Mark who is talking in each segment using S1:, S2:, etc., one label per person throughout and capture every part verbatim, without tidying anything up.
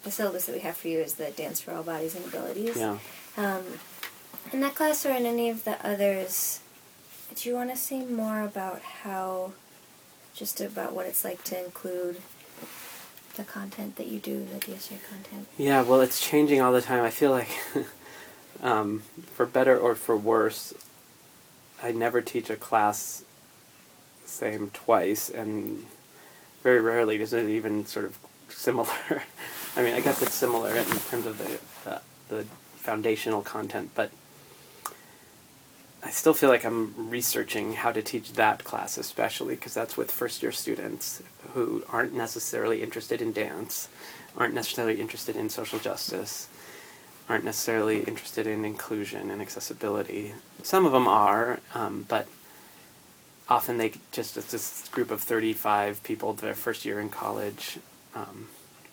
S1: the syllabus that we have for you is the Dance for All Bodies and Abilities.
S2: Yeah.
S1: Um, in that class or in any of the others, do you want to say more about how, just about what it's like to include the content that you do, the D S J content?
S2: Yeah, well, it's changing all the time. I feel like, um, for better or for worse, I never teach a class same twice, and very rarely is it even sort of similar. I mean, I guess it's similar in terms of the, uh, the foundational content, but I still feel like I'm researching how to teach that class, especially because that's with first-year students who aren't necessarily interested in dance, aren't necessarily interested in social justice, aren't necessarily interested in inclusion and accessibility. Some of them are, um, but often they just, it's this group of thirty-five people, their first year in college. Um,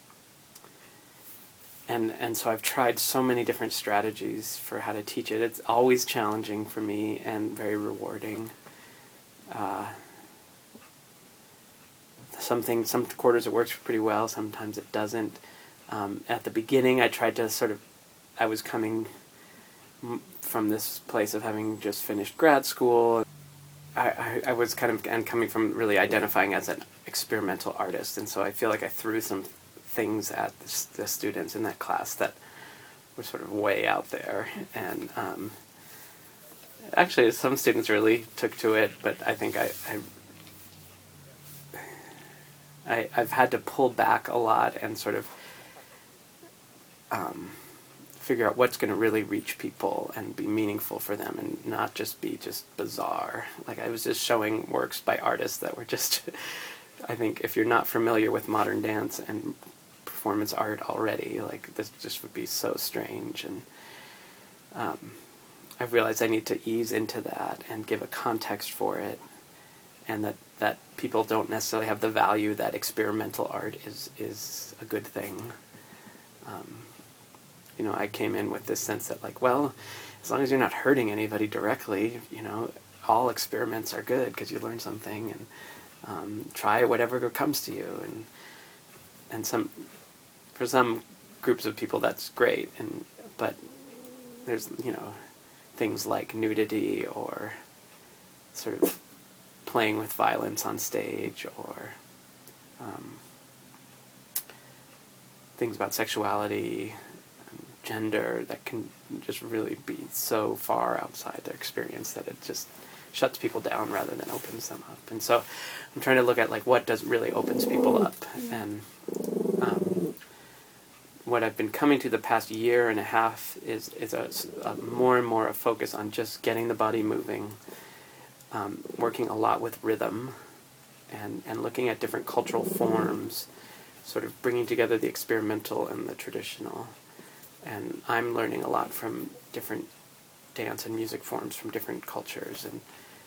S2: and and so I've tried so many different strategies for how to teach it. It's always challenging for me and very rewarding. Uh, some things, some quarters it works pretty well, sometimes it doesn't. Um, at the beginning I tried to sort of, I was coming m- from this place of having just finished grad school. I, I, I was kind of, and coming from really identifying as an experimental artist, and so I feel like I threw some things at the, the students in that class that were sort of way out there, and um, actually some students really took to it, but I think I, I, I I've had to pull back a lot and sort of um, figure out what's going to really reach people and be meaningful for them, and not just be just bizarre. Like, I was just showing works by artists that were just, I think if you're not familiar with modern dance and performance art already, like, this just would be so strange. And um, I've realized I need to ease into that and give a context for it, and that, that people don't necessarily have the value that experimental art is, is a good thing. Um, You know, I came in with this sense that, like, well, as long as you're not hurting anybody directly, you know, all experiments are good because you learn something, and um, try whatever comes to you. And and some, for some groups of people, that's great. And but there's, you know, things like nudity or sort of playing with violence on stage, or um, things about sexuality, gender, that can just really be so far outside their experience that it just shuts people down rather than opens them up. And so I'm trying to look at, like, what does really opens people up. And um, what I've been coming to the past year and a half is, is a, a more and more a focus on just getting the body moving, um, working a lot with rhythm, and, and looking at different cultural forms, sort of bringing together the experimental and the traditional. And I'm learning a lot from different dance and music forms from different cultures, and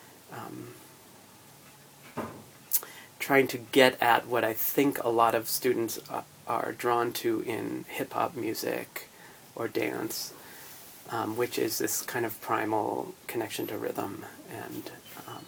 S2: um, trying to get at what I think a lot of students uh, are drawn to in hip-hop music or dance, um, which is this kind of primal connection to rhythm and um,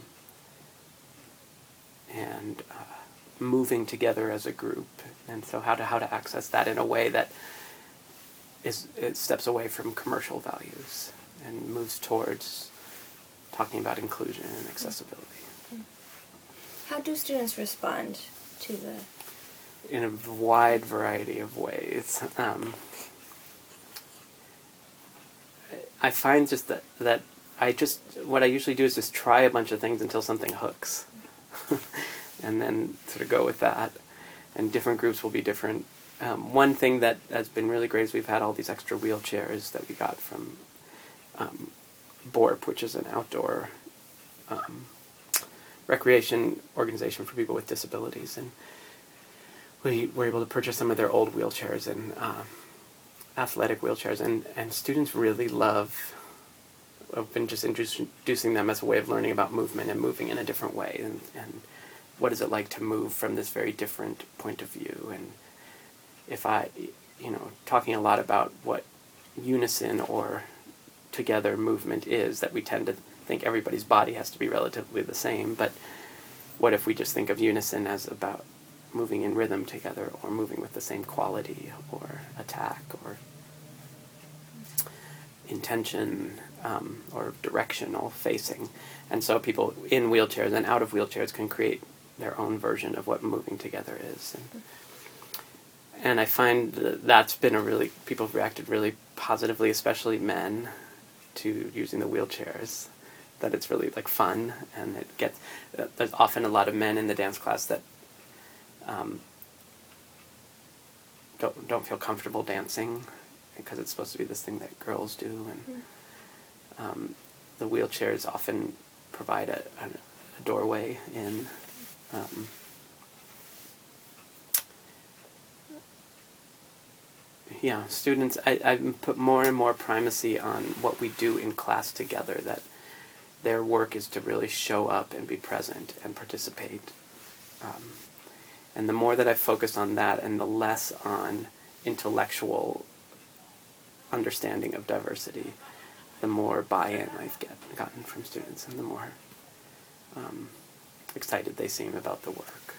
S2: and uh, moving together as a group. And so how to how to access that in a way that Is, it steps away from commercial values and moves towards talking about inclusion and accessibility.
S1: How do students respond to the...
S2: In a wide variety of ways. Um, I find just that, that I just, what I usually do is just try a bunch of things until something hooks. And then sort of go with that. And different groups will be different. Um, one thing that has been really great is we've had all these extra wheelchairs that we got from um, B O R P, which is an outdoor um, recreation organization for people with disabilities. And we were able to purchase some of their old wheelchairs and uh, athletic wheelchairs. And, and students really love, I've been just introducing them as a way of learning about movement and moving in a different way. And, and what is it like to move from this very different point of view. And if I, you know, talking a lot about what unison or together movement is, that we tend to think everybody's body has to be relatively the same, but what if we just think of unison as about moving in rhythm together, or moving with the same quality, or attack, or intention, um, or directional facing. And so people in wheelchairs and out of wheelchairs can create their own version of what moving together is. And, and I find that that's been a really, people have reacted really positively, especially men, to using the wheelchairs, that it's really like fun, and it gets, uh, there's often a lot of men in the dance class that um, don't, don't feel comfortable dancing, because it's supposed to be this thing that girls do, and um, the wheelchairs often provide a, a doorway in. Um, yeah, students, I, I put more and more primacy on what we do in class together, that their work is to really show up and be present and participate. Um, and the more that I focus on that, and the less on intellectual understanding of diversity, the more buy-in I've get, gotten from students, and the more um, excited they seem about the work.